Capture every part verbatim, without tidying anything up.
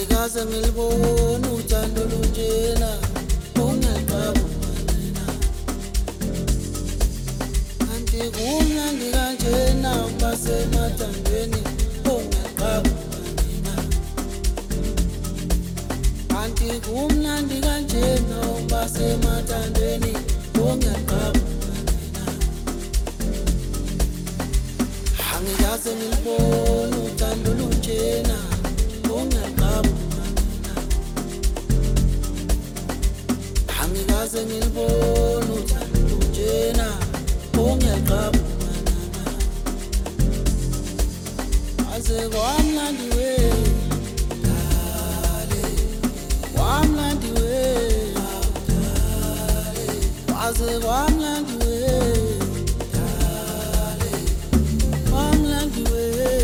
Angikaze ngilibone uthando lunjena ungaqaba mina. Kanti kumnandi kanjena ukuba semathandweni ungaqaba mina. Kanti kumnandi kanjena ukuba semathandweni ungaqaba mina. Angikaze ngilibone uthando lunjena ungaqaba mina. Angikaze ngilibone uthando lunjena ungaqaba mina. Aze kwamnandi we dale, kwamnandi we dale, aze kwamnandi we dale, kwamnandi we.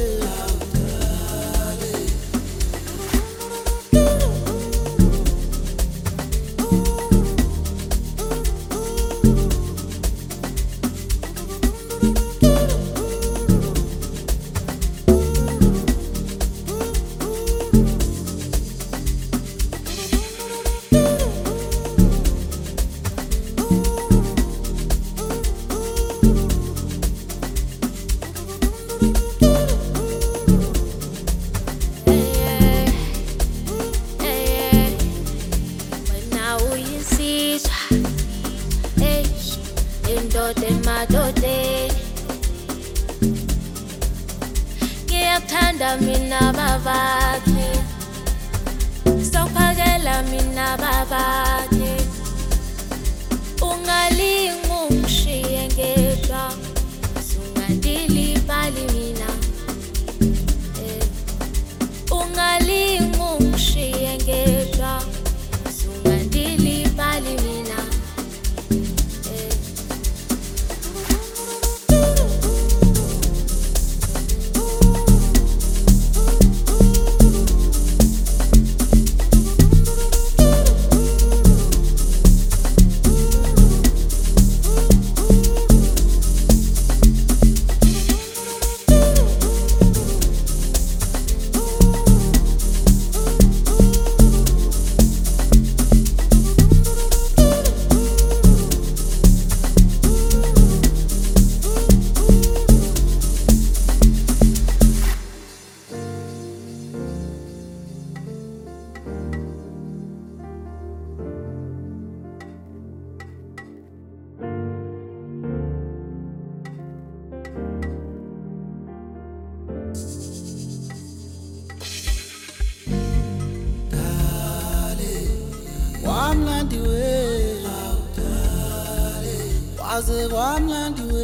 Ngiyakuthanda mina babakhe, sophakela mina babakhe. Ungalinga ungishiye ngedwa, sungandilibali mina. Ungalinga ungishiye ngedwa, sungandilibali mina. Kwamnandi we dale, waze kwamnandi we